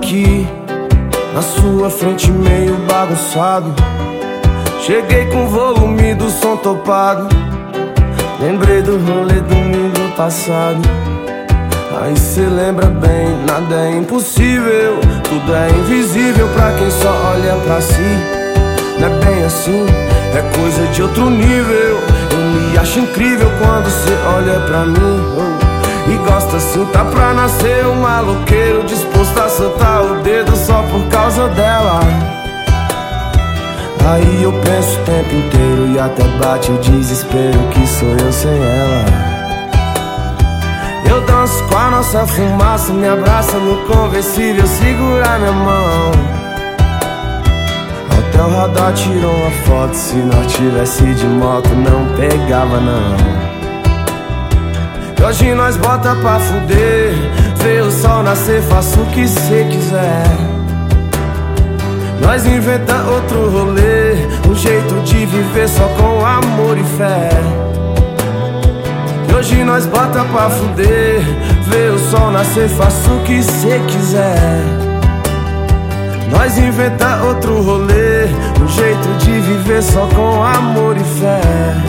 aqui na sua frente meio bagunçado. Cheguei com o volume do som topado. Lembrei do rolê domingo passado. Aí cê lembra bem, nada é impossível, tudo é invisível pra quem só olha pra si. Não é bem assim, é coisa de outro nível. Eu me acho incrível quando cê olha pra mim, e gosta assim, tá pra nascer um maloqueiro disposto a soltar o dedo só por causa dela. Aí eu penso o tempo inteiro e até bate o desespero que sou eu sem ela. Eu danço com a nossa fumaça, me abraça no conversível, segura minha mão. Até o radar tirou uma foto, se nós tivesse de moto não pegava não. E hoje nós bota pra fuder, vê o sol nascer, faça o que cê quiser. Nós inventa outro rolê, um jeito de viver só com amor e fé. E hoje nós bota pra fuder, vê o sol nascer, faça o que cê quiser. Nós inventa outro rolê, um jeito de viver só com amor e fé.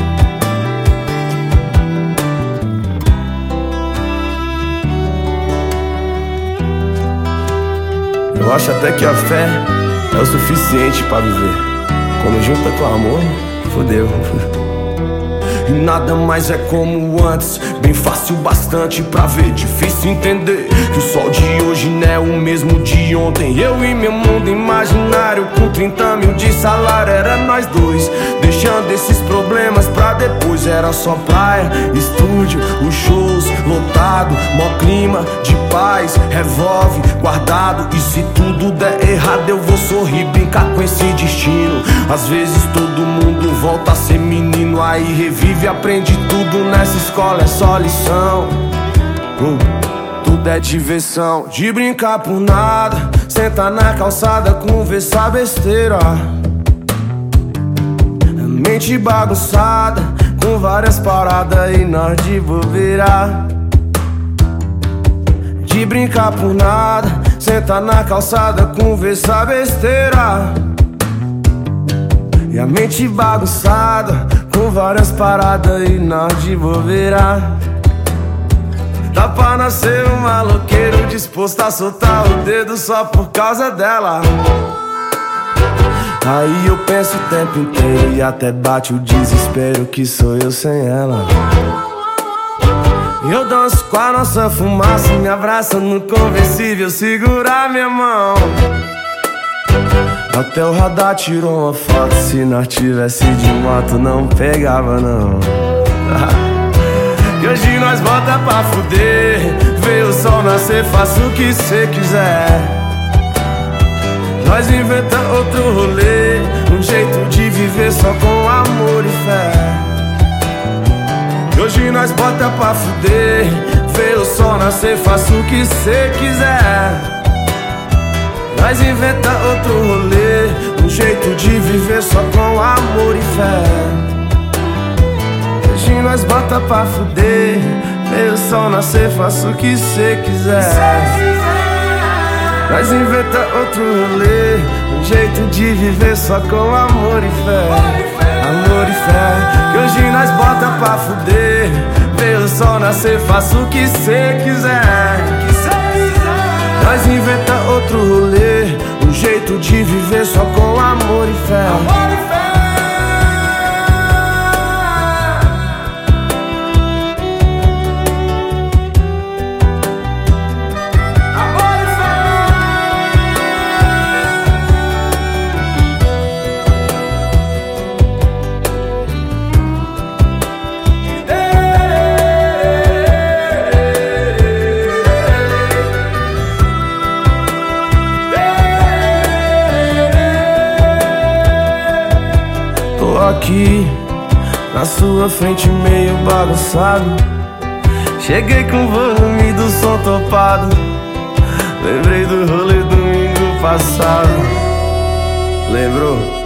Eu acho até que a fé é o suficiente pra viver. Quando junta com amor, fodeu. E nada mais é como antes, bem fácil bastante pra ver. Difícil entender que o sol de hoje não é o mesmo de ontem. Eu e meu mundo imaginário com 30 mil de salário, era nós dois, deixando esses problemas pra depois. Era só praia, estúdio, os shows lotado, mó clima de paz, revolve guardado. E se tudo der errado eu vou sorrir, brincar com esse destino. Às vezes todo mundo volta a ser menino, aí revive, aprende tudo nessa escola, é só lição. Tudo é diversão, de brincar por nada, sentar na calçada, conversar besteira. Mente bagunçada, com várias paradas e nós de bobeira. De brincar por nada, sentar na calçada, conversar besteira. E a mente bagunçada, com várias paradas e nós de bobeira. Tá pra nascer um maloqueiro disposto a soltar o dedo só por causa dela. Aí eu penso o tempo inteiro e até bate o desespero que sou eu sem ela. Eu danço com a nossa fumaça, me abraça no conversível, segura minha mão. Até o radar tirou uma foto, se nós tivesse de moto não pegava não. E hoje nós bota pra fuder, vê o sol nascer, faça o que cê quiser. Nós inventa outro rolê, um jeito de viver só com amor e fé. E hoje nós bota pra fuder, vê o sol nascer, faça o que cê quiser. Nós inventa outro rolê, um jeito de viver só com amor e fé. Hoje nós bota pra fuder, vê o sol nascer, faça o que cê quiser. Nós inventa outro rolê, um jeito de viver só com amor e fé. Amor e fé. Que hoje nós bota pra fuder, vê o sol nascer, faça o que cê quiser. Nós inventa outro rolê, um jeito de viver só com amor e fé. Amor e fé. Aqui na sua frente meio bagunçado. Cheguei com o volume do som topado. Lembrei do rolê domingo passado. Lembrou?